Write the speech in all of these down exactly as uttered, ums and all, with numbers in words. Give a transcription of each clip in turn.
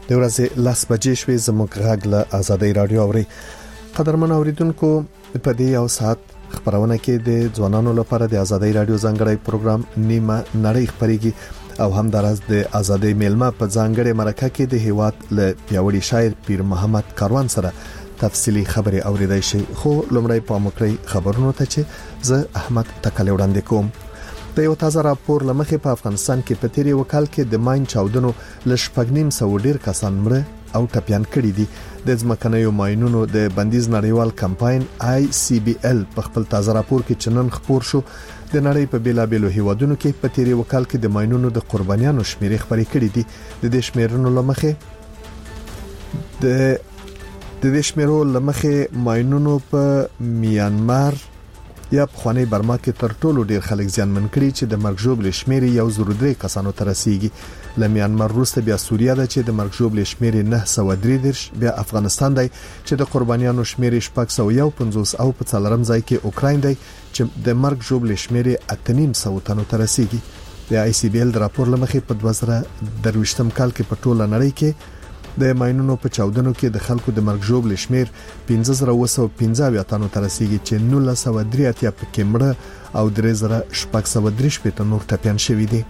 د ورځې لاس بجې شوې زموږ غږ له آزادۍ رادیو اوري. قدرمن اوریدونکو په دې یو ساعت خبرونه کې د ځوانانو لپاره د آزادۍ رادیو ځانګړی پروګرام نیمه نړۍ خبريږي او هم درز د آزادۍ میلمه په ځانګړي مرکه کې د هیواد له پیاوړي شاعر پیر محمد کاروان سره تفصیلی خبري اوریدای شي. خو لومړی په مکرې خبرونو ته چې زه احمد تکلی وړاندې کوم. د یو تازه راپور لمخې په افغانستان کې په تیری وکال کې د ماین چاودنو لشپګنیم سو ډیر کسان مړه او ټپيان کړي دي. د ځمکنیو ماینونو د بندیز نړیوال کمپاین آی سی بی ال په خپل تازه راپور کې چنن خبر شو د نړۍ په بیلابېلو هیوادونو کې په تیری وکال کې د ماینونو د قربانیانو شمیر خبري کړي دي. د دې شمیرونو لمخې د د دې شمیرو لمخې ماینونو په میانمار یا په خواني برما کې تر ټولو ډیر خلک ځانمن کړي چې د مرګ ژوبل شمیر یو زر درې کسانو ته رسیدي. ل میانمار روسته بیا سوریه ده چې د مرګ ژوبل شمیر نه سو درې درش، بیا افغانستان دی چې د قربانیانو شمیر شپږ سو یو پنځوس او په څلورم ځای کې اوکراین دی چې د مرګ ژوبل شمیر اته نیم سو تنو ته رسیدي. د آی سی بی ال راپور لمخې په دوه زره درويشتم کال کې په ټوله نړۍ کې د ماینونو په چاودنو کې د خلکو د مرګ ژوبل شمیر پنځه زره وسو پنځه تنو ته رسیدي چې نولس سوه درې اتیا پکې مړه او درې زره شپږ سوه درې شپږ نور ټپيان شوي دي.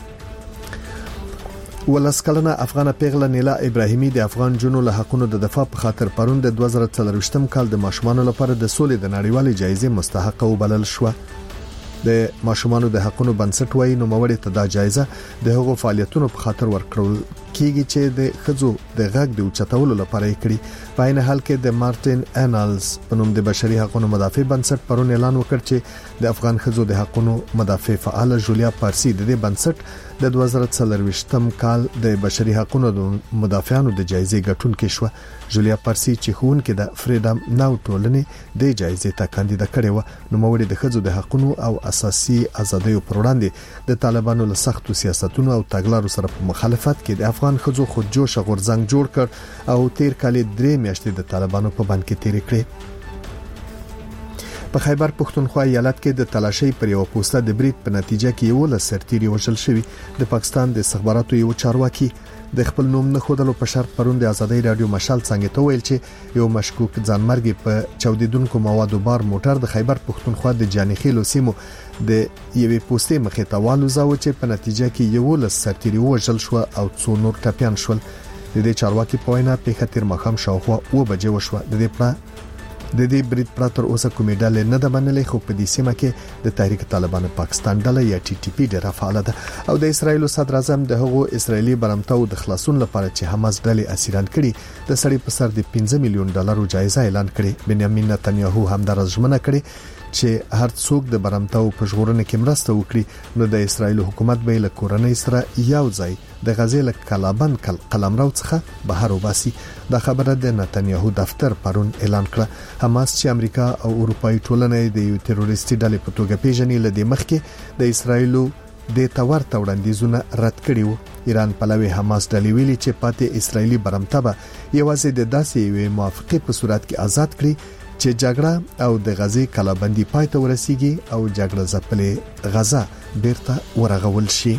ولس کلنه افغان پیغله نیلا ابراهیمی د افغان جنو له حقونو د دفاع په خاطر پروند د دوه زره څلرويشتم کال د ماشومان لپاره د سولې د نړیوالې جایزې مستحق وبلل شو. د ماشومان د حقونو بنسټ وایي نو موړې ته دا جایزه د هغو فعالیتونو په خاطر ورکړل کیږي چې د خځو د غږ د اوچتولو لپاره کړي. په عین حال کې د مارټین انالز په نوم د بشري حقوقو مدافع بنسټ پرون اعلان وکړ چې د افغان خځو د حقوقو مدافع فعال جولیا پارسی د دې بنسټ د دوه زره څلرويشتم کال د بشري حقوقو مدافعانو د جایزې ګټونکې شو. جولیا پارسی چې خون کې د فریډم ناو ټولنې د جایزې ته کاندیدا کړې و نو موړي د خځو د حقوقو او اساسي ازادیو پر وړاندې د طالبانو له سختو سیاستونو او تګلارو سره په مخالفت کې د افغان خځو خودجوش غورځنګ جوړ کړ او تیر کال درې میاشتې د طالبانو په بند کې تیر کړې. په خیبر پښتونخوا ایالت کې د تلاشۍ پر یو پوسټه د بریټ په نتیجه کې یو لسرتيري وژل شوی. د پاکستان د استخباراتو یو چارواکي د خپل نوم نه خودلو په شرط پروند آزادۍ رادیو مشال څنګه ته ویل چې یو مشکوک ځانمرګي په چاودیدونکو موادو بار موټر د خیبر پښتونخوا د جانخیلو سیمو د یوې پوسټې مخې ته والوزاو چې په نتیجه کې یو لسرتيري وژل شو او څو نور ټپيان شول. د دې چارواکي په وینا په خطر مخام شاوخوا او بجې وشو. د دې په د دې بریټ پراتر اوسه کومې ډلې نه د منلې خو په دې سیمه کې د تحریک طالبان پاکستان ډله یا ټي ټي پی ډیره فعال ده او د اسرایل صدر اعظم د هغو اسرایلی برمتاو د خلاصون لپاره چې حماس ډلې اسیران کړي د سړي په سر د پنځه میلیون ډالرو جایزه اعلان کړي. بنیامین نتنیاهو هم د رژمنه کړي چې هر څوک د برمتاو په ژغورنه کې مرسته وکړي نو د اسرایل حکومت به له کورنۍ سره یو ځای د غزې له کلابند کل قلمرو څخه بهر وباسي. دا خبره د نتنیاهو دفتر پرون اعلان کړه. حماس چې امریکا او اروپאי ټولنې د یو تروریستي ډلې په توګه پیژني لدې مخکې د اسرایلو د تور توړاندیزونه رد کړي وو. ایران پلوي حماس ډلې ویلي چې پاتې اسرایلی برمتبه یوازې د داسې یو موافقه په صورت کې آزاد کړي چې جګړه او د غزې کلابندي پای ته ورسیږي او جګړه ځپلې غزا بیرته ورغول شي.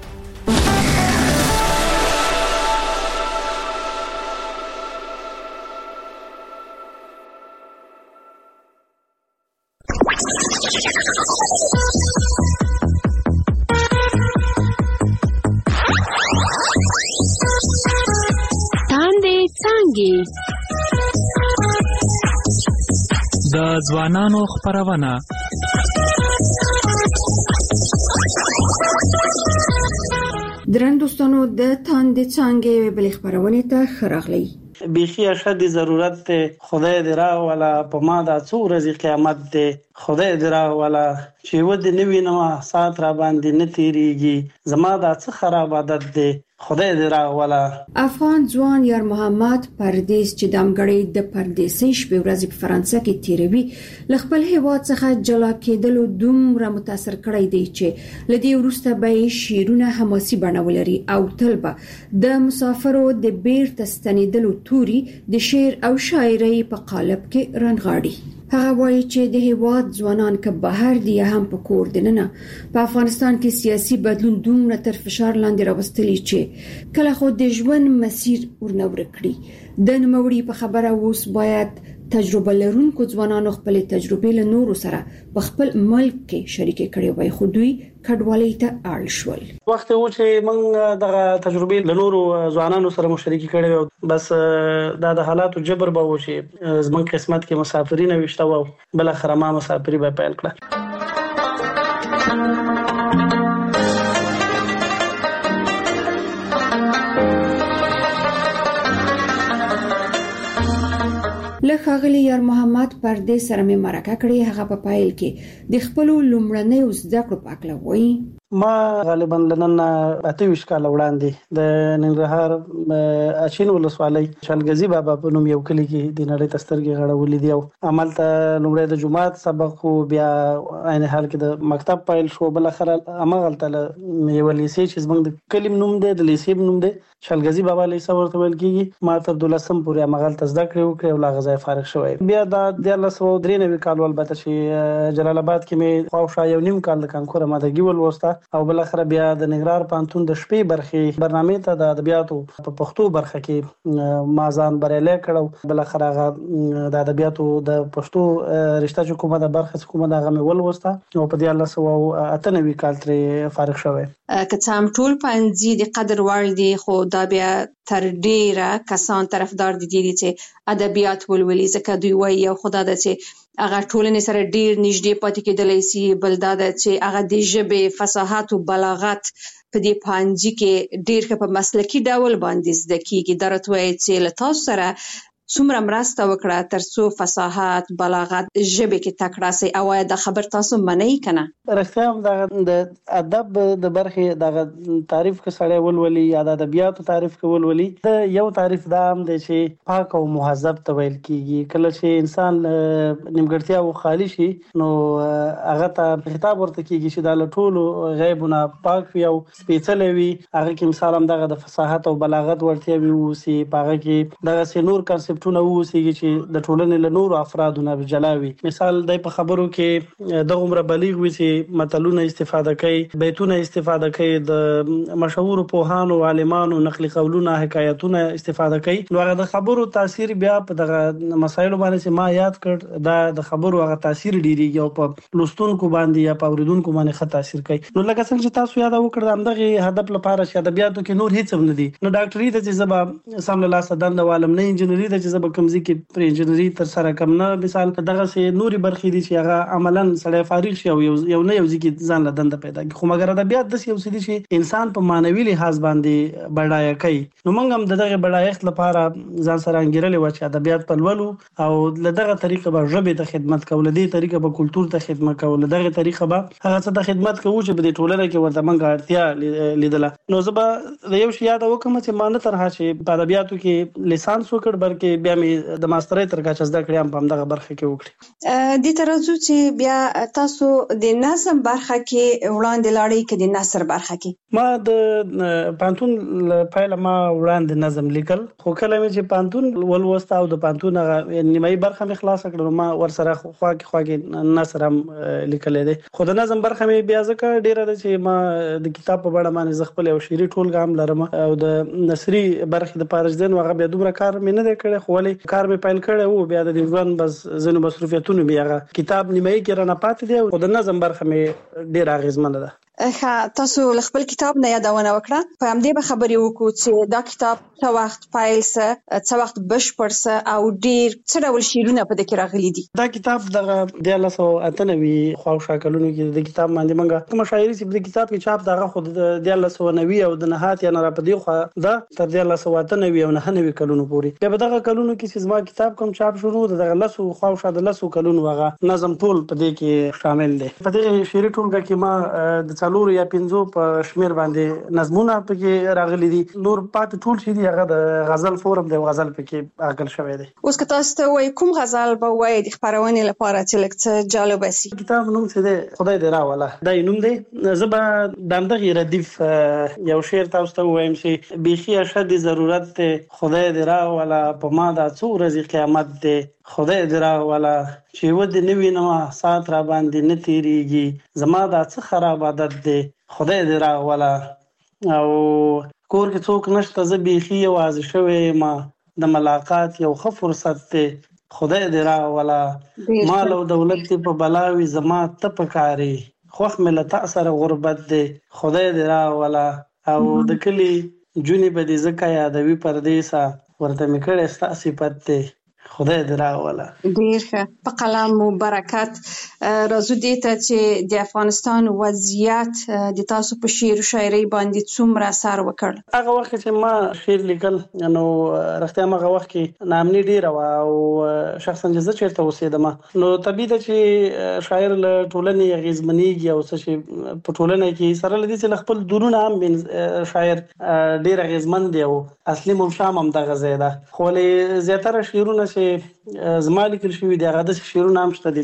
د ځوانانو خبرونه درن دوستانو د تاندې څنګه بل خبرونه ته خراغلی بیخی اشد ضرورت ته خدای درا ولا په ما دا څو ورځې قیامت ته خدای درا ولا چې ود نوی نو سات را باندې نه تیریږي زما دا څه خراب عادت ده خدای دې راولا. افغان ځوان یار محمد پردیس چې دمګړی د پردیسي شپې ورځې په فرانسه کې تیروي ل خپل هیواد څخه جلا کېدلو دومره متاثر کړی دی چې لدی ورسته به شیرونه حماسي بڼولري او طلبه د مسافرو د بیرته ستنیدلو توري د شعر او شاعرۍ په قالب کې رنغاړي. هغه وایي چې د هیواد ځوانان که بهر دي هم په کور دننه په افغانستان کې سیاسي بدلون دومره تر فشار لاندې راوستلی چې کله خو د ژوند مسیر ورنور کړی د نوموړي په خبره اوس باید تجربه لرونکو ځوانانو خپل تجربې له نورو سره په خپل ملک کې شریک کړي وای خو دوی کډوالۍ ته اړ شول. وخت و چې موږ دغه تجربې له نورو ځوانانو سره مشارکت کړي بس دا د حالاتو جبر به و چې زموږ قسمت کې مسافرین وشته و بل اخر ما مسافری به پیل کړه. له ښاغلي یار محمد پردیس سره مې مرکه کړې. هغه په پایل کې د خپل لومړنۍ زده کړو په اړه وایي. ما غالبا لنن اته ویش کال وړاندې د ننګرهار اچین ولسوالۍ شالګزی بابا په نوم یو کلی کې د نړۍ تسترګي غړولې دی او عمل ته لومړی د جمعات سبق خو بیا عین حال کې د مکتب پایل شو بل اخر امغلته یو لیسې چې زمونږ د کلم نوم دی د لیسې نوم دی شالګزی بابا لیسې ورته ویل کیږي. ما تر دولسم پورې امغلته زده کړو کړو لا غزا فارغ شوی. بیا د د لس و درې نوي کال البته چې جلال آباد کې مې خواوشا یو نیم کال د کانکور ماده ګول وسته او بل اخر بیا د ننګرهار پانتون د شپې برخې برنامه ته د ادبیاتو په پښتو برخه کې مازان بریاله کړو. بل اخر هغه د ادبیاتو د پښتو رشته چې کومه د برخه کومه د غمه ول وسته او په دې الله سو اته نوي کال ترې فارغ شوی. که څام ټول پنځه د قدر وړ دي خو دا بیا تر ډیره کسان طرفدار دي چې ادبیات ولولي ځکه دوی وایي او خدا د چې هغه ټولنې سره ډیر نږدې پاتې کېدلی سي. بل دا د چې هغه د ژبې فصاحت او بلاغت په دې پنځه کې ډیر په مسلکي ډول باندې زده کیږي. درته وایي چې له تاسو سره څومره مرسته وکړه ترڅو فصاحت بلاغت ژبه کې تکړه سي او دا خبر تاسو منئ کنه؟ رښتیا هم د ادب د برخې د تعریف کې سړی ولولي یا د ادبیاتو تعریف کې ولولي د یو تعریف دا هم دی چې پاک او مهذب ته ویل کیږي. کله چې انسان نیمګړتیا او خالی شي نو هغه ته خطاب ورته کیږي چې د ټولو غیبونه پاک وي او سپېڅلې وي. هغه کې مثال هم دغه د فصاحت او بلاغت ورته وي او سي پاغه کې دغه سينور کنسپټونه وو سي چې د ټولنې له نورو افرادو نه جلاوي. مثال د په خبرو کې د عمر بلیغ وي چې متلونه استفاده کوي بیتونه استفاده کوي د مشهور پوهانو عالمانو نقل قولونه حکایتونه استفاده کوي. نو هغه د خبرو تاثیر بیا په دغه مسایلو باندې چې ما یاد کړ دا د خبرو هغه تاثیر ډیریږي او په لوستونکو باندې یا په اوریدونکو باندې ښه تاثیر کوي. نو لکه څنګه چې تاسو یاد وکړم دغه هدف لپاره چې ادبیاتو کې نور هیڅ نه دي. نو ډاکټري ته چې زبا سم له لاسه دند عالم نه انجنیری ته چې زبا کمزې کې پر انجنیری تر سره کم نه مثال دغه سي نوري برخې دي چې هغه عملاً سړی فارغ شي او یو نه یو ځکه ځان له دند پیدا کی. خو مګر ادبیات د یو سړي چې انسان په مانوي لحاظ باندې بډای کوي. نو موږ هم دغه بډایښت لپاره ځان سره انګیرلې و چې ادبیات په لولو او دغه طریقه به ژبه ته خدمت کول دي طریقه به کلچر ته خدمت کول دغه طریقه به هغه څه ته خدمت کوو چې په ټولنه کې ورته موږ اړتیا لیدله. نو زبا د یو شی یاد وکم چې مانه ترها چې په ادبیاتو کې لیسانس وکړ بلکې بیا مې د ماسترۍ تر کچه زده کړم په دغه برخه کې وکړي. د ترازو چې بیا تاسو د نظم برخه کې وړاندې لاړې کې د نثر برخه کې ما د پانتون پایله ما وړاندې نظم لیکل خو کله مې چې پانتون ولوسته او د پانتون نیمایي برخه مې خلاص کړم ما ورسره خوا کې خوا کې نثر هم لیکلې ده. خو د نظم برخه مې بیا ځکه ډیره ده چې ما د کتاب په اړه باندې زغپل او شعري ټولګه هم لرم او د نثري برخه د پارجدن وغه بیا دومره کار مې نه کړی خو ولې کار مې پیل کړی وو بیا د ژوند بس زنو مصروفیتونو بیا کتاب نیمایي کې رانه پاتې دی او د نظم برخه مې ډیر اغیزمنه ده. ښه تاسو خپل کتاب نه یادونه وکړه په همدې به خبرې وکړو چې دا کتاب څه وخت پیل سه څه وخت بشپړ سه او ډیر څه ډول شعرونه په دې کې راغلي دي. دا کتاب دغه د الله سو اتنوي خواوشا کلونو کې د کتاب باندې منګه کوم شاعري چې په کتاب کې چاپ دغه خود د الله سو نوي او د نهات یا نه را پدې خو دا تر د الله سو اتنوي او نه نوي کلونو پورې په دغه کلونو کې چې زما کتاب کوم چاپ شروع دغه لسو خواوشا د لسو کلونو هغه نظم ټول په دې کې شامل دي. په دې شعري ټولګه کې ما د څلور یا پنځو په شمیر باندې نظمونه پکې راغلي دي. نور پات ټول شي دی هغه د غزل فورم دی غزل پکې اغل شوی دی. اوس که تاسو ته وای کوم غزل به وای د خبرونه لپاره چې لکه جالب شي؟ کتاب نوم څه دی؟ خدای دې راوله دا نوم دی. زبا دمدغه ردیف یو شعر تاسو ته وایم چې بيخي اشد ضرورت ته خدای دې راوله په ما دا څو ورځې قیامت دی خدای دې راوله چې ود نوی نو سات را باندې نه تیریږي زما دا څه خراب عادت دی خدای دې راوله او کور کې څوک نشته زه بیخي یوازې شوی ما د ملاقات یو ښه فرصت دی خدای دې راوله مال او دولت دې په بلاوي زما ته پکاري خوښ مې له تا سره غربت دی خدای دې راوله او د کلي جونې به دې ځکه یادوي پردیسه ورته مې کړی ستا صفت دی خدای دې راوله. ډېر ښه په قلم مو برکت. راځو دې ته چې د افغانستان وضعیت د تاسو په شعر و شاعرۍ باندې څومره اثر وکړ؟ هغه وخت چې ما شعر لیکل نو رښتیا هغه وخت کې ناامني ډېره وه او شخصا چې زه چېرته اوسېدم نو طبیعي ده چې شاعر له ټولنې اغېزمنېږي او څه چې په ټولنه کې سره له دې چې له خپل درونه هم شاعر ډېر اغېزمن دی او اصلي ممشام هم دغه ځای ده خو ولې زیاتره شعرونه چې زما لیکل شوي دي هغه داسې شعرونه هم شته دي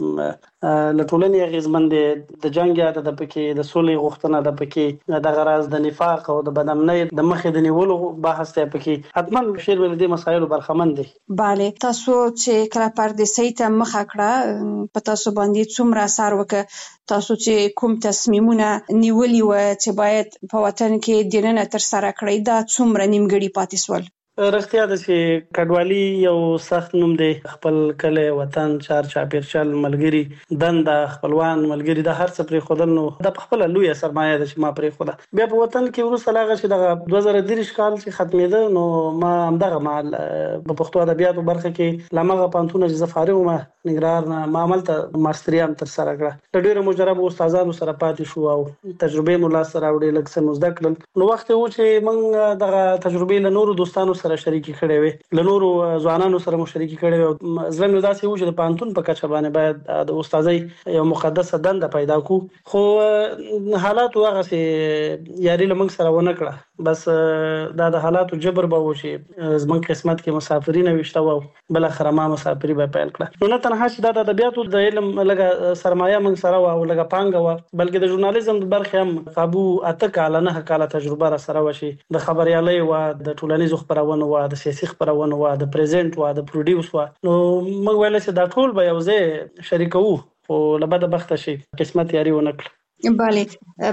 چې له ټولنې اغېزمن دي د جنګ یاد ده پکې د سولې غوښتنه ده پکې دغه راز د نفاق او د بدامنۍ د مخې د نیولو بحث دی پکې حتما شعر له دې مسایلو برخمن دی. بله تاسو چې کله پردیسۍ ته مخه کړه په تاسو باندې څومره اثر وکړ تاسو چې کوم تصمیمونه نیولي وه چې باید په وطن کې دننه ترسره کړئ دا څومره نیمګړي پاتې سول؟ رښتیا ده چې کډوالي یو سخت نوم دی خپل کلی وطن چار چاپېرچل ملګري دنده خپلوان ملګري د هر څه پرېښودل نو دا په خپله لویه سرمایه ده چې ما پرېښوده بیا په وطن کې وروسته له هغه چې دغه دوه زره دېرش کال چې ختمېده نو ما همدغه مهال په پښتو ادبیاتو برخه کې له همغه پوهنتونه چې زه فارغ وم ننګرهار نه ما هملته ماستري هم ترسره کړه له ډېرو مجربو استادانو سره پاتې شو او تجربې مو لاسته راوړې لږ څه مو زده کړل نو وخت و چې موږ دغه تجربې له نورو دوستانو سره شریکې کړې وې له نورو ځوانانو سره مو شریکې کړې وې زړه مې داسې و چې د پوهنتون په کچه باندې باید د استادۍ یو مقدسه دنده پیدا کړو خو حالاتو هغسې یاري له موږ سره ونه کړه بس دا د حالاتو جبر به و چې زموږ قسمت کې مسافري نه ویشته وه او بالاخره ما مسافري به پیل کړه نو نه تنها چې دا د ادبیاتو د علم لږه سرمایه موږ سره وه او لږه پانګه وه بلکې د ژورنالیزم د برخې هم قابو اته کاله نهه کاله تجربه را سره وه چې د خبریالۍ وه د ټولنیزو خپرونو وه د سیاسي خپرونو وه د پریزنټ وه د پروډیوس وه نو موږ ویلی چې دا ټول به یو ځای شریکوو خو له بده بخته شي قسمت یاري ونه کړه. بله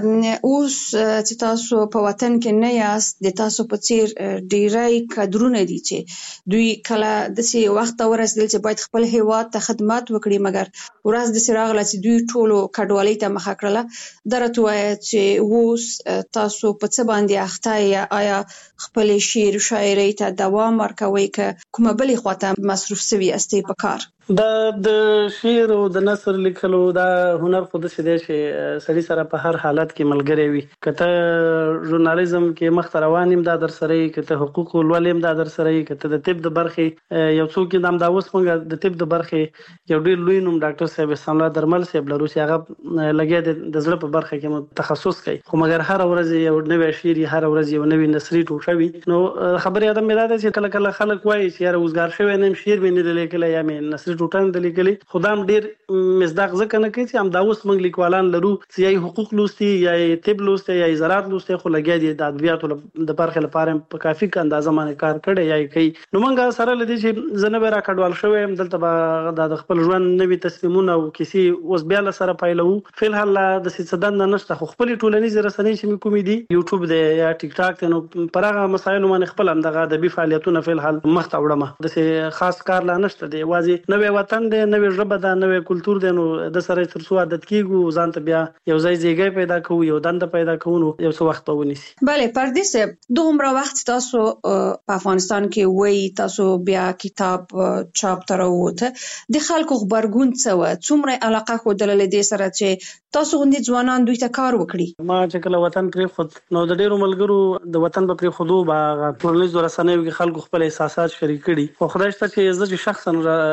اوس چې تاسو په وطن کې نه یاست د تاسو په څیر ډیری کادرونه دي چې دوی کله داسې وخت ته ورسېدل چې باید خپل هیواد ته خدمت وکړي مګر ورځ داسې راغله چې دوی ټولو کډوالۍ ته مخه کړله دا راته ووایه چې اوس تاسو په څه باندې اخته یې آیا خپلې شعر و شاعرۍ ته دوام ورکوئ که کومه بلې خواته مصروف سوي یاستئ په کار؟ دا د شعر او د نثر لیکلو دا هنر خو داسې دی چې سړي سره په هر حالت کې ملګری وي که ته ژورنالیزم کې مخته روان یم دا در سره یي که ته حقوقو لول یم دا در سره یي که ته د طب د برخې یو څوک یې همدا اوس موږ د طب د برخې یو ډېر لوی نوم ډاکټر صاحب احسان الله درمل صاحب لرو چې هغه لګیا دی د زړه په برخه کې مو تخصص کوي خو مګر هره ورځ یو نوی شعر هره ورځ یو نوی نثري ټوټه وي نو خبرې ادم مې دا ده چې کله کله خلک وایي چې یاره اوزګار شوی نه یم شعر مې نه دی لیکلی یا مې نثري ټوټه نه ده لیکلې خو دا هم ډېر مصداق ځکه نه کوي چې همدا اوس موږ لیکوالان لرو چې یا یې حقوق لوستي یا یې طب لوستی یا یې زراعت لوستی خو لګیا دي د ادبیاتو د برخې لپاره هم په کافي اندازه باندې کار کړی یا یې کوي نو موږ سره له دې چې زه نوی را کډوال شوی یم دلته به دا د خپل ژوند نوي تصمیمونه او کیسې اوس بیا له سره پیلوو فی الحال لا داسې څه دنده نشته خو خپلې ټولنیزې رسنۍ چې مې کومې دي یوټیوب دی یا ټیک ټاک دی نو پر هغه مسایلو باندې خپل همدغه ادبي فعالیتونه فی الحال مخته وړم داسې خاص کار لا نشته دی یوازې نوی وطن دی نوی ژبه ده نوی کلتور دی نو د سره تر څو عادت کېږو ځان ته بیا یو ځای ځایګی پیدا کوو یو دنده پیدا کوو نو یو څه وخت به ونیسي. بله پردیس دومره وخت تاسو په افغانستان کې وایي تاسو بیا کتاب چاپ ته راووته د خلکو غبرګون څه وه څومره علاقه ښودله له دې سره چې تاسو غوندې ځوانان دوی ته کار وکړي؟ ما چې کله وطن پرېښود نو د ډېرو ملګرو د وطن په پرېښودو به هغه ټولنیزو رسنیو کې خلکو خپل احساسات شریک کړي خو خدای شته چې زه چې شخصا راغلم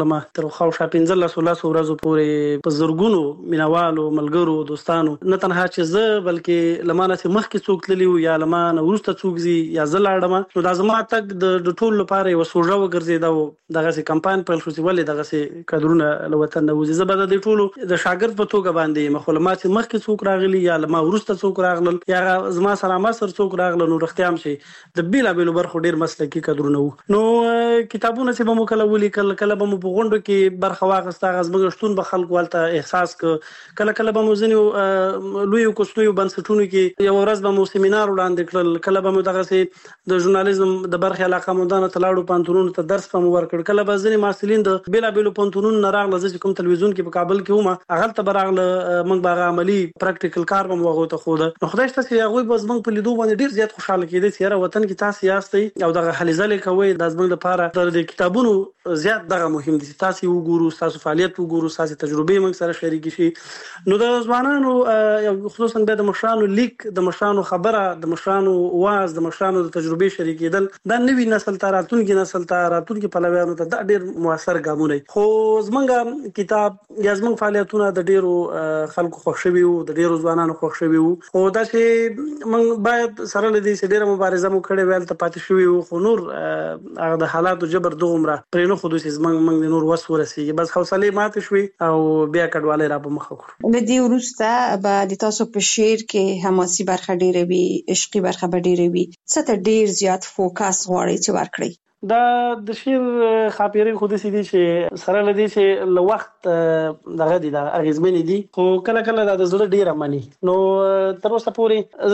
کوم تر خو شا پنځه لس ولس ورځو پورې په زرګونو مینوالو ملګرو دوستانو نه تنها چې زه بلکې لمانه چې مخکې څوک تللی یا لمانه ورسته څوک زی یا زه لاړم نو دا زما تک د ټول لپاره یو سوژه وګرځیدا دغه سي کمپاین په خصوصي ولې دغه سي کډرونه لوطن نه وزي زبر د ټولو د شاګرد په توګه باندې مخولمات مخکې څوک راغلي یا لما ورسته څوک راغلل یا زما سره ما سره څوک راغلل نو رختيام شي د بیلا بیلو برخو ډیر مسلکي کډرونه نو کتابونه چې به مو کله ولي کله کله به مو په غونډو کې برخه واغسته غزبګ شتون به خلک ولته احساس ک کله کله به مو ځنیو لوی کوستوي بنسټونو کې یو ورځ به مو سیمینار وړاندې کړل کله به مو دغه سي د ژورنالیزم د برخه علاقه مودانه تلاړو پانتونونو ته درس په مو ورکړ کله به ځنی ماسلین د بیلا بیلو پانتونونو نه راغله چې کوم تلویزیون کې په کابل کې ومه هغه ته براغله موږ باغ عملی پریکټیکل کار به موغه ته خوده نو خدای شته چې هغه به زمنګ په لیدو باندې ډیر زیات خوشاله کېدی چې را وطن کې تاسو یاستئ او دغه حلیزل کوي د زمنګ لپاره د کتابونو زیات دغه مهم دي تاسو وګورو تاسو فعالیت وګورو تاسو تجربه موږ سره شریک شي نو د ځوانانو خصوصا د مشرانو لیک د مشرانو خبره د مشرانو واز د مشرانو د تجربه شریکېدل د نوی نسل ته راتلونکي نسل ته راتلونکي پلویانو ته د ډیر موثر ګامونه خو زمونږ کتاب یا زمونږ فعالیتونه د ډیرو خلکو خوښ شوي وو د ډیرو ځوانانو خوښ شوي وو خو دا چې موږ باید سره لدی چې ډیره مبارزه مو کړې ویل ته پاتې شوي وو خو نور هغه د حالاتو جبر دومره پرې نه خو دوی زمونږ موږ نور وس ورسیږي بس حوصله ماته شوي او بیا کډواله را په مخ کړو د دې ورسته به د تاسو په شعر کې حماسي برخه ډیره وي عشقي برخه به ډیره وي څه ته ډیر زیات فوکس غواړي چې ورکړي دا د شعر خاطرې خو د سې دي چې سره لدی چې له وخت دغه دي د اغیزمنې دي خو کله کله د زړه ډیره مانی نو تر اوسه پورې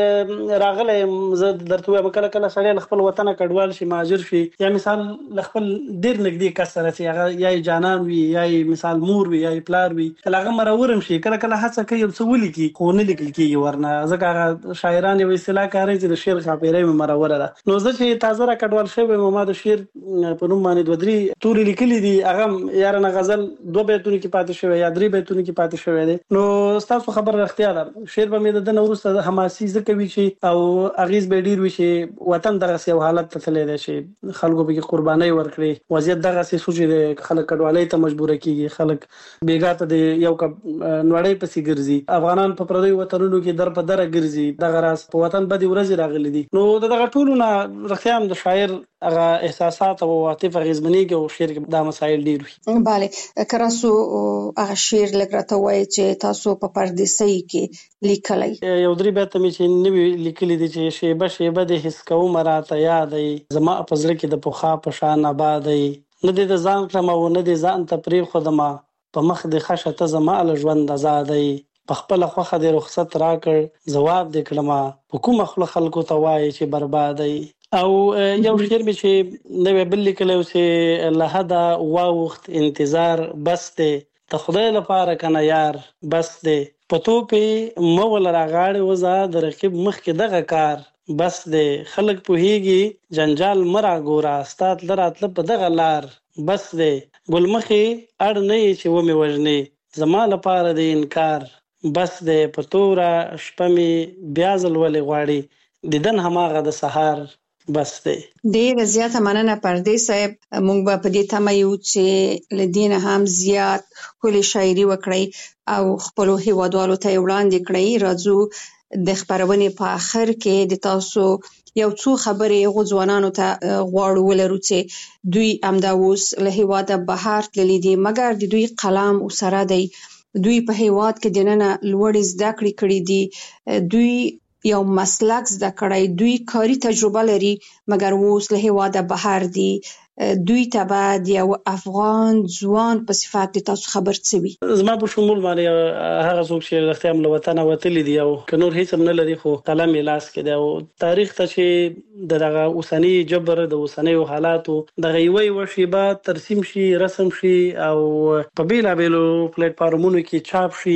چې راغله زه درته وایم کله کله سړی خپل وطن کډوال شي مهاجر شي یا مثال خپل ډیر نږدې کس سره چې هغه یا جانان وي یا مثال مور وي یا پلار وي کله هغه مرورم شي کله کله هڅه کوي څه ولي خو نه لیکل کیږي ورنه ځکه شاعران یو اصطلاح کاری چې د شعر خاطرې مروره ده نو زه چې تازه را کډوال شوی ما د شعر په نوم باندې دوه درې توري لیکلي دي هغه یارانه غزل دوه بیتونه کې پاتې شوی یا درې بیتونه کې پاتې شوی دي نو تاسو خبر راختیا ده شعر به مې د نورسته د حماسي ځکه وی شي او اغیز به ډیر وی شي وطن دغه سیو حالت ته تللی دی شي خلکو به قرباني ورکړي وضعیت دغه سي سوچ دي خلک کډوالۍ ته مجبور کیږي خلک بیګاته دی یو کب نوړې پسې ګرځي افغانان په پردوي وطنونو کې در په در ګرځي دغه راس په وطن بدی ورځ راغلي دي نو دغه ټولو نه رخیام د شاعر هغه احساسات او عاطفه غزمنیږي او شعر کې دا مسایل ډیر وي bale کراسو هغه شعر لګراته وای چې تاسو په پردیسۍ کې لیکلای یو درې بیت مې چې نوی لیکلي دي چې شیبه شیبه د حس کوم مراته یادې زما په ځل کې د پوخا په شان آبادې نه د ځان کلم او نه د ځان ته پری خدما په مخ د خشه ته زما له ژوند آزادې په خپل خوخه د رخصت راکړ جواب د کلمه په کوم خلک خلکو ته وای چې بربادې او یو شعر به چې نو بل لیکلو چې لهدا واوخت انتظار بس ته ته خدای لپاره کنه یار بس ته پتو په مول راغاړې وزا د رقیب مخ کې دغه کار بس ته خلک په هیږي جنجال مرا ګورا استاد لراتل په دغه لار بس ته ګلمخي اړ نه چې و مې وژنې زما لپاره د انکار بس ته پتورا شپمي بیازل ولې غواړي دیدن هماغه د سحر بس دی ډیر زیاته مننه پردیس صاحب مونږ به په دې تمه یو چې لدینه هم زیات کلی شاعري وکړي او خپل هیوادوالو ته وړاندې کړئ راځو د خبرونې په اخر کې د تاسو یو څو خبرې غوځوانانو ته غواړو ولرو چې دوی امدا اوس له هیواده بهر تللی دي مګر د دوی قلم او سره دی دوی په هیواد کې دننه لوړې زده کړې کړې دي دوی یو مسلک زده کړی دوی کاری تجربه لري مګر اوس له هیواده بهر دي دوی ته بعد یو افغان ځوان په صفات د تاسو خبر څه وي زما په شمول باندې هغه څوک چې د خپل وطن وتلی دی او کنور هیڅ نه لري خو قلم لاس کې دی او تاریخ ته چې دغه اوسنی جبر د اوسنی حالاتو دغه یوې وشيبه ترسیم شي رسم شي او په بیلا بیلو پلیټ فارمونو کې چاپ شي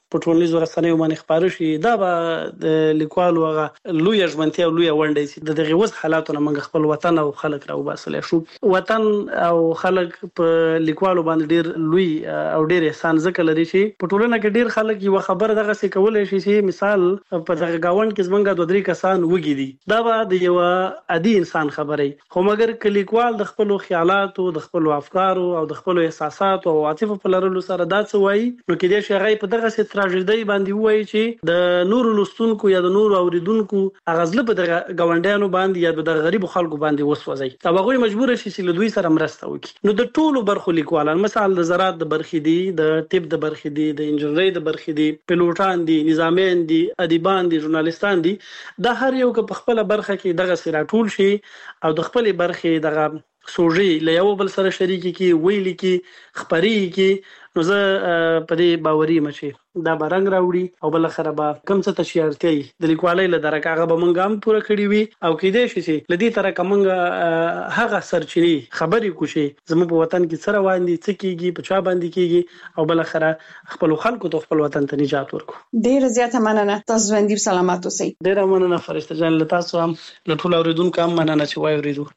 په ټولنیزو رسنیو باندې خبرو شي دا به د لیکوالو هغه لوی ژمنتیا او لوی ونډه سي د دغه وس حالاتونه موږ خپل وطن او خلک راو باسل شو وطن او خلک په لیکوالو باندې ډیر لوی او ډیر احسان ځکه لري چې په ټولنه کې ډیر خلک یو خبر دغه څه کولای شي چې مثال په دغه گاوند کې زمونږ دوه درې کسان وګی دي دا به د یو عادي انسان خبره خو مګر کلیکوال د خپل خیالاتو د خپل افکارو او د خپل احساساتو او عاطفه په لرلو سره دا څه وایي نو کې دې شي غي په دغه څه تراژیدي باندې وایي چې د نور لستونکو یا د نور اوریدونکو اغزله په دغه گاونډیانو باندې یا د غریب خلکو باندې وسوځي دا هغه مجبور شي چې له دوی سره مرسته وکړي نو د ټولو برخو لیکوالان مثال د زراعت د برخې دي د طب د برخې دي د انجنیری د برخې دي پیلوټان دي نظامیان دي ادیبان دي ژورنالیستان دي دا هر یو په خپل برخه کې دغه سره ټول شي او د خپل برخې دغه سوژې له یو بل سره شریک کی ویل کی خبري کی نو زه په دې باوري مچي دا برنګ راوړي او بل خره به کم څه تشیارتي د لیکوالۍ له درکه هغه به مونږ هم پوره کړی وي او کېدې شي چې لدی تر کومه هغه سرچینی خبرې کوشي زموږ په وطن کې سره واندي څه کیږي په چا باندې کیږي او بل خره خپل خلکو ته خپل وطن ته نجات ورکو ډیر زیاته مننه تاسو باندې سلامات اوسئ ډیر مننه فرشته جان له تاسو هم له ټول اوریدونکو هم مننه چې وای اوریدو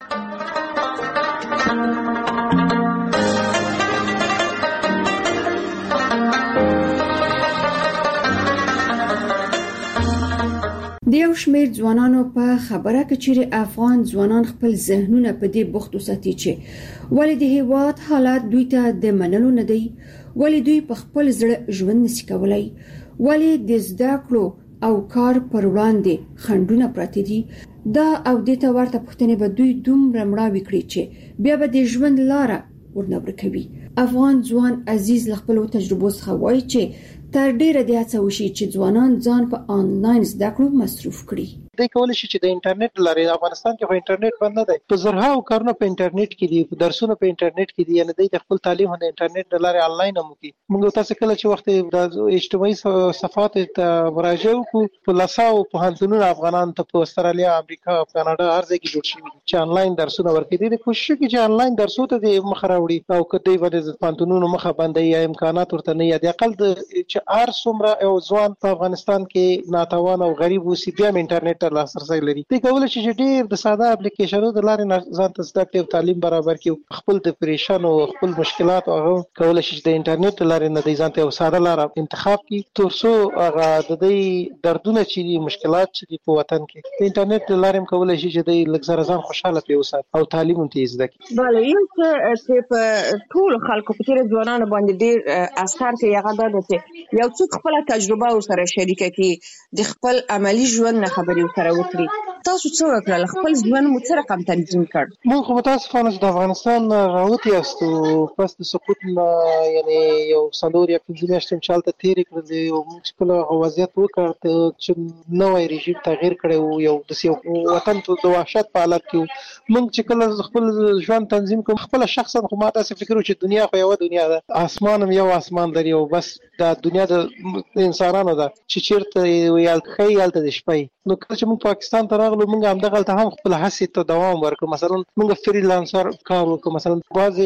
د یو شمېر ځوانانو په خبره کې چې افغان ځوانان خپل ذهنونه په دې بوخت وساتي چې ولې د هیواد حالات دوی ته د منلو نه دی ولې دوی په خپل زړه ژوند نشي کولای ولې د زده کړو او کار پر وړاندې خنډونه پراته دي دا او د ته ورته پوښتنې به دوی دومره مړاوي کړي چې بیا به د ژوند لاره ورنبر کوي افغان ځوان عزیز له خپل تجربو څخه وایي چې تر ډیره د هڅه وشي چې ځوانان ځان په انلاین زده کړو مصروف کړي د کولای شي چې د انټرنیټ لارې افغانستان کې په انټرنیټ باندې دی په زرهاو کارونه په انټرنیټ کې دي درسونه په انټرنیټ کې دي یعنی د خپل تعلیم د انټرنیټ لارې انلاین هم کوي موږ تاسو کله چې وخت د اجتماعي صفحات ته مراجعه وکړو په لاساو په هنځونو افغانان ته په استرالیا امریکا او کاناډا هر ځای کې جوړ شوي چې انلاین درسونه ورکړي دي کوشش کوي چې انلاین درسونه د مخ راوړي او کدی باندې پانتونونو مخه باندې یا امکانات ورته نه یا د اقل چې ار څومره او ځوان په افغانستان کې ناتوان او غریب وسی بیا انټرنیټ ته لاسرسي لري د کولای شي چې ډېر د ساده اپلیکیشنونو د لارې ځان ته زده کړې او تعلیم برابر کړي خپل د پریشان او خپل مشکلات او کولای شي چې د انټرنیټ لارې نه د ځان ته ساده لار انتخاب کړي ترڅو هغه د دې دردونه چې مشکلات چې په وطن کې د انټرنیټ لارې کولای شي چې د لږ ځان خوشاله پیوسات او تعلیم هم زده کړي بله یو چې په ټول خلکو په تیر ځوانانو باندې ډېر اثر کوي هغه دا ده چې یو څوک خپل تجربه سره شریکه کړي د خپل عملی ژوند نه خبرې سره وکړي تاسو څه وکړل خپل ژوند مو څه رقم تنظیم کړ مونږ خو متاسفانه د افغانستان راوتی یاستو پس د سقوط نه یعنی یو څلور یا پنځه میاشتې چالتته تیرې کړې او موږ خپل وضعیت وکړ چې نوې رژیم تغییر کړو یو د یو وطن ته د وحشت په حالت کې موږ چې کله خپل ژوند تنظیم کوم خپل شخصا خو ما تاسو فکر وکړو چې دنیا خو یو دنیا ده اسمان هم یو اسمان لري او بس د دنیا د انسانانو ده چې چیرته ویل خیال ته د شپې نو کله چې موږ پاکستان ته راغلو موږ هم دغه ته هم خپل هڅې ته دوام ورکړو مثلا موږ فریلانسر کار وکړو مثلا بعضي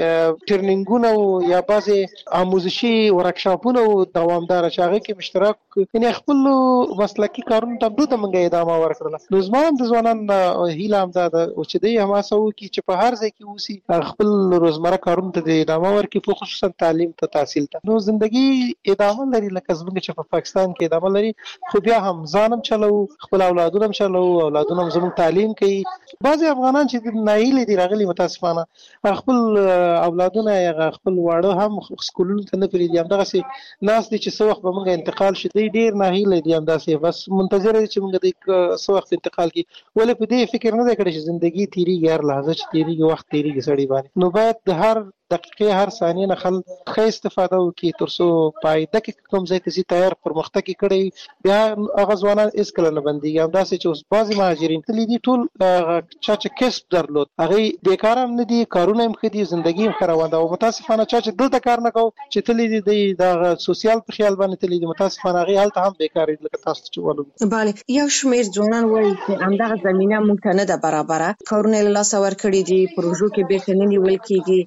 ټریننګونه یا بعضي آموزشي ورکشاپونه دوامدار چې هغه کې اشتراک یعنی خپل مسلکي کارونه ته دوی ته موږ ادامه ورکړل نو زموږ د ځوانان هیله هم ده چې دوی حماسه وکړي چې په هر ځای کې اوسي خپل روزمره کارونه ته ادامه ورکړي په خصوصا تعلیم ته تحصیل ته نو ژوندۍ ادامه لري لکه څنګه چې په پاکستان کې ادامه لري خو بیا هم ځانم چلو خپل اولادونه هم چلو اولادونه هم زموږ تعلیم کوي بعضي افغانان چې ناهیلي دي راغلي متاسفانه خپل اولادونه یا خپل واړه هم سکولونو ته نه پرېږدي همدغسې ناست دي چې څه وخت به موږ انتقال شي دوی ډېر ناهیلي دي همداسې بس منتظره دي چې موږ دوی څه وخت انتقال کړي ولې په دې فکر نه دی کړی چې زندګي تېرېږي هر لحظه چې تېرېږي وخت تېرېږي سړي باندې نو باید د هر دقیقې هر ثانیې نه خل ښه استفاده وکړي تر څو په آینده کې کوم ځای ته ځي تیار پرمختګ یې کړی بیا هغه ځوانان هېڅکله نه بندېږي همداسې چې اوس بعضې مهاجرین تللي دي ټول چا چې کسب درلود هغوی بېکاره هم نه دي کارونه هم ښه دي زندګي هم ښه روان ده او متاسفانه چا چې دلته کار نه کوو چې تللي دي دی دغه سوسیال په خیال باندې تللي دي متاسفانه هغوی هلته هم بېکاره دي لکه تاسو چې ولو بله یو شمېر ځوانان وایي چې همدغه زمینه موږ ته نه ده برابره کارونه یې له لاسه ورکړي دي پروژو کې بېرته نه نیول کېږي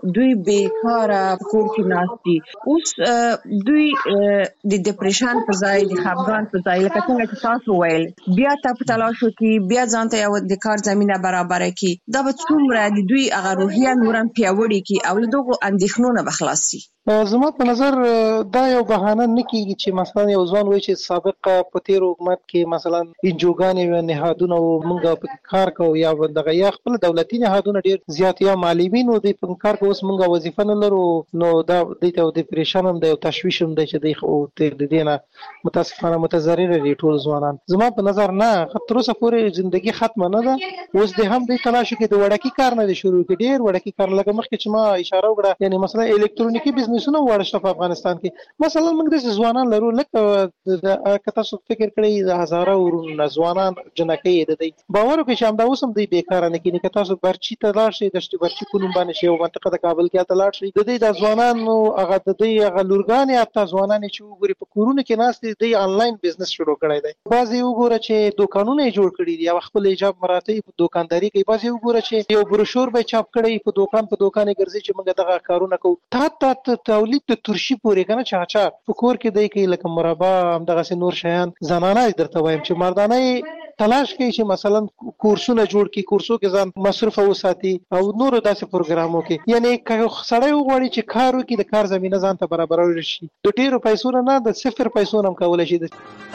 دوی بیکاره کور کې ناشتي. اوس دوی د ډیپریشن په ځای د خفګان په ځای لکه څنګه چې تاسو ویل بیا تاسو تلاش وکړي بیا ځان ته یو د کار زمينه برابر کړي دا به څومره د دوی هغه روحیه نورم پیاوړي کړي او له دغه اندېښنو نه بخلاصي. زما په نظر دا یو بهانه نه کیږي چې مثلا یو ځوان وایي چې سابق په تیر حکومت کې مثلا انجوګانې و نهادونه او موږ په کار کوو یا دغه یا خپل دولتي نهادونه ډیر زیات یا ماليین او د کار کوو اوس موږ وظیفه نه لرو نو دا د ته د ډیپریشن هم د تشویش هم د چې د خو د دینه متاسفانه متضرر دي ټول ځوانان. زما په نظر نه تر اوسه پورې ژوندۍ ختمه نه ده. اوس د هم د تلاش کې د وړکی کار نه شروع کې ډیر وړکی کار لکه مخکې چې ما اشاره وکړه یعنی مثلا الکترونیکی بزنس سونه ورشته په افغانستان کې مثلا موږ د ځوانان لرو لکه د کتاسو فکر کړی د هزاره ورونه ځوانان جنکې د دې باور کې شام دا اوسم دی بیکاره نه کینی کتاسو برچی ته لاړ شي د شتي برچی کوم باندې شی او منطقه د کابل کې ته لاړ شي د دې د ځوانان هغه د دې هغه لورګان یا ته ځوانان چې وګوري په کورونه کې ناس دي د انلاین بزنس شروع کړی دی. بعضي وګوره چې دکانونه جوړ کړي دي او خپل ایجاب مراتب په دکانداري کوي. بعضي وګوره چې یو بروشور به چاپ کړي په دکان په دکان ګرځي چې موږ دغه کارونه کوو. تا ته تولید د ترشی پورې کنه چاچا په کور کې دی کې لکه مربا هم دغه نور شیان زنانه درته وایم چې مردانه تلاش کوي چې مثلا کورسونه جوړ کړي کورسو کې ځان مصرف وساتي او نور داسې پروګرامو کې یعنی سړی وغواړي چې کار وکړي د کار زمينه ځان ته برابر شي د ډیرو پیسو نه د صفر پیسو هم کولای شي.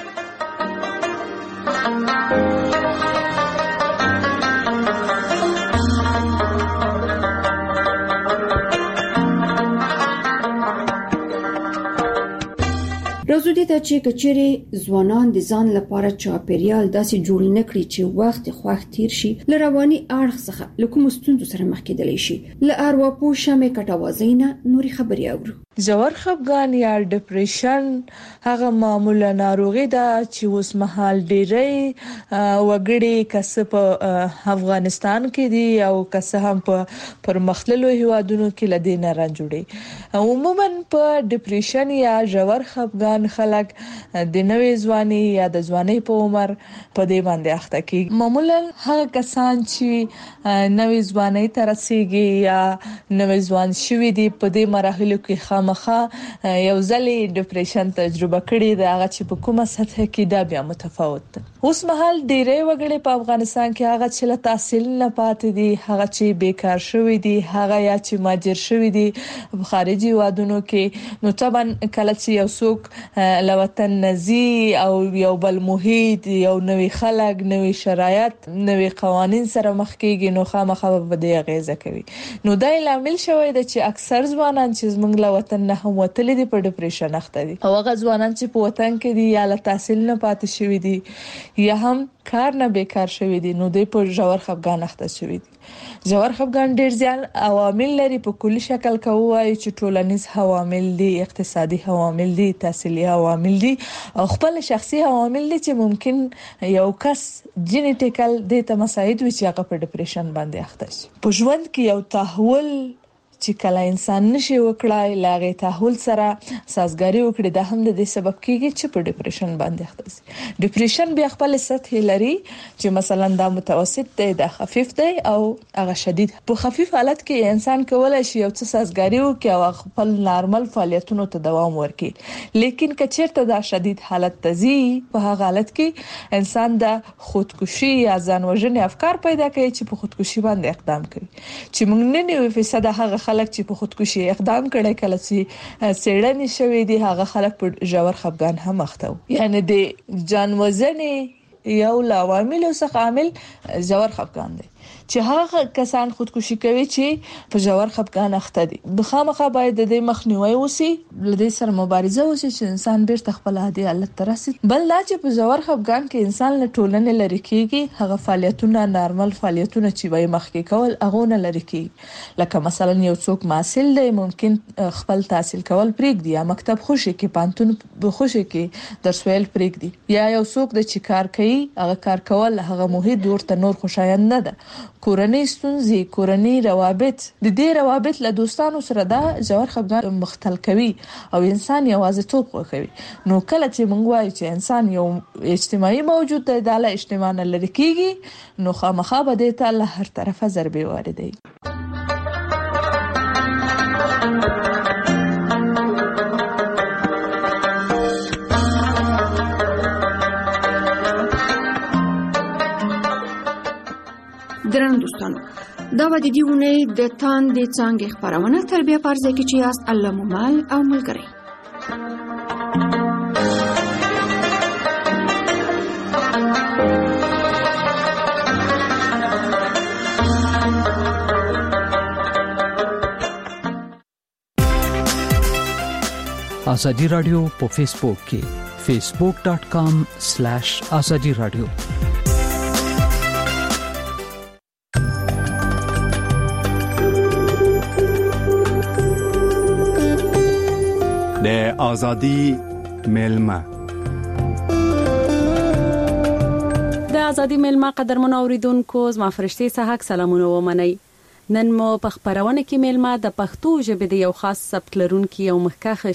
راځو دې ته چې کچېرې ځوانان د ځان لپاره چاپیریال داسې جوړ نکړي چې وخت خوښ تیر شي له رواني اړخ څخه له کوم ستونزو سره مخ کېدلی شي. له ارواپوه شمې کټوازۍ نه نورې خبرې اورو. ژور خفګان یا ډیپریشن هغه معمولا ناروغي ده چې اوس مهال ډېری وګړي کس په افغانستان کې دي او کس هم په پرمختللو هیوادونو کې لدې نه راجوړي. عموما په ډیپریشن یا ژور خفګان خلک د نوې ځواني یا د ځواني په عمر په دې باندې اخته کیږي. معمولا هغه کسان چې نوې ځواني ته رسیدي یا نوې ځوان شوي دي په دې مراحلو کې خامخا یو ځلې ډیپریشن تجربه کړي دا هغه چې په کومه سطح کې دا بیا متفاوت ده. اوس مهال ډېرې وګړي په افغانستان کې هغه چې له تحصیل نه پاتې دي هغه چې بیکار شوي دي هغه یا چې ماجر شوي دي په خارجي وادونو کې نو طبعا کله چې یو څوک له وطن نزي او یو بل محیط یو نوې خلک نوې شرایط نوې قوانين سره مخ کېږي نو خامخا به دې اغیزه کوي. نو دا لامل شوی دی چې اکثر ځوانان چې زموږ له وطن نه هم وتلي دي په ډیپریشن اخته دي او هغه ځوانان چې په وطن کې دي یا له تحصیل نه پاتې شوي دي یا هم کار نه بیکار شوي دي نو دوی په ژور خفګان اخته شوي دي. ژور خفګان ډېر ځان عوامل لري په کلی شکل کوي چې ټولنیز عوامل دي اقتصادي عوامل دي تحصیلي عوامل دي او خپل شخصي عوامل دي چې ممکن یو کس جینیټیکل د ته مساعد وي چې هغه په ډیپریشن باندې اخته شي. په ژوند کې یو تحول چې کله انسان نشي وکړای لاغه تحول سره سازګاری وکړي دا هم د دې سبب کیږي چې په ډیپریشن باندې اخته شي. ډیپریشن بیا خپل سطح لري چې مثلا دا متوسط دی دا خفیف دی او هغه شدید. په خفیف حالت کې انسان کولای شي یو څه سازګاری وکړي او خپل نارمل فعالیتونو ته دوام ورکړي لیکن کچېرته دا شدید حالت تزي په هغه حالت کې انسان د خودکشي یا ځان وژنې افکار پیدا کوي چې په خودکشي باندې اقدام کوي چې موږ نه نیو فیصد هغه خلک چې په خودکشي اقدام کړي کله چې سړی شوی دی هغه خلک په ژور خفګان هم اخته وي. یعنی د ځان وژنې یو عوامل څخه عامل ژور خفګان دی چې هغه کسان خودکشي کوي چې په ژور خفګان اخته دي. بخامخه باید د دې مخنیوي وسی لدې سره مبارزه وسی چې انسان بیرته خپل عادي حالت ته رسي. بل لا چې په ژور خفګان کې انسان له ټولنې لري کیږي هغه فعالیتونه نارمل فعالیتونه چې وای مخکې کول هغه نه لري کیږي. لکه مثلا یو څوک محصل دی ممکن خپل تحصیل کول پریږدي یا مکتب خوشي کې پانتون بخوشي کې درس ویل پریږدي یا یو څوک د چې کار کوي هغه کار کول هغه محیط ورته نور خوشایند نه ده. کورنۍ ستونزې کورنۍ روابط د دې روابط له دوستانو سره دا ژور خفګان مختل کوي او انسان یوازیتوب خوښوي. نو کله چې موږ وایو چې انسان یو اجتماعي موجود دی د له اجتماع نه لري کیږي نو خامخا به د ته له هر طرفه ضربې واردوي. دوستانو دا و د دې ونې د تاندې څانګې خبرونه تر بیا پرځه کې چې یاست الله مو مال او ملګری. ازادي رادیو په فیسبوک کې facebook dot com slash azadi radio. د ازادي ملما د ازادي ملما قدرمن اوریدونکو زما فرشتي صحاک سلامونه ومنئ. نن مو په خبرونه کې ملما د پښتو ژبې د یو خاص سبک لرونکي او مخکښ